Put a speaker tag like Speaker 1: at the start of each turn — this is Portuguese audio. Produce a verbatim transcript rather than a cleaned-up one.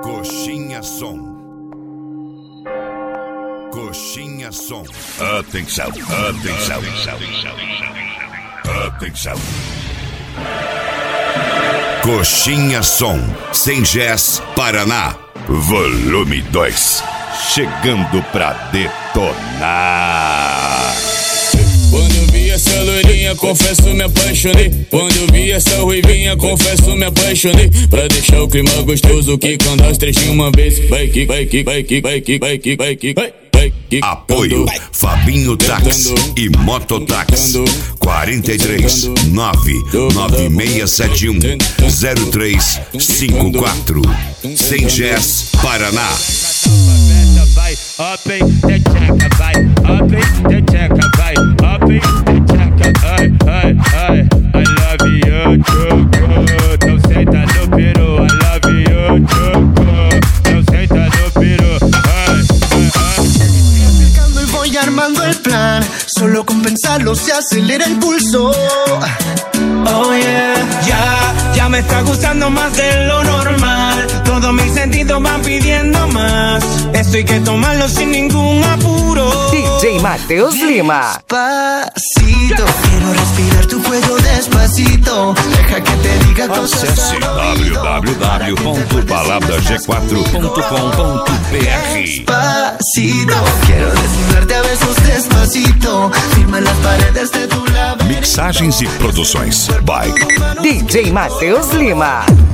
Speaker 1: Coxinha Som. Coxinha Som. Atenção, atenção, atenção, atenção. Coxinha Som, Sem Gés, Paraná. Volume dois. Chegando pra detonar.
Speaker 2: Quando eu vi essa loirinha, confesso me apaixonei. Quando eu vi essa ruivinha, confesso me apaixonei. Pra deixar o clima gostoso, que quando as três de uma vez. Vai que, vai que, vai que, vai que, vai que, vai que, vai.
Speaker 1: Apoio Fabinho Táxi e Mototáxi. Quarenta e três nove nove seis sete um zero três cinco quatro. Sem Gés, Paraná.
Speaker 3: Vai, up em techeca, vai, up em techeca, vai, up em techeca, ai, ai, ai, I love you, choco, não senta no peru, I love you, choco, não senta no peru, ai, ai, ai.
Speaker 4: Y voy armando el plan, solo con pensarlo se acelera el pulso.
Speaker 5: Oh yeah, ya, ya me está gustando más de lo normal. Todos mis sentidos van pidiendo más. Esto hay que tomarlo sin ningún apuro.
Speaker 6: D J Matheus Lima.
Speaker 4: Despacito, quiero respirar tu cuello despacito. Deja que te diga cosas.
Speaker 1: Acesse w w w ponto balada g quatro ponto com ponto b r.
Speaker 4: Despacito, quiero desnudarte a besos despacito. Firma las paredes de tu laberinto.
Speaker 1: Mixagens e produções by
Speaker 6: D J Matheus Lima.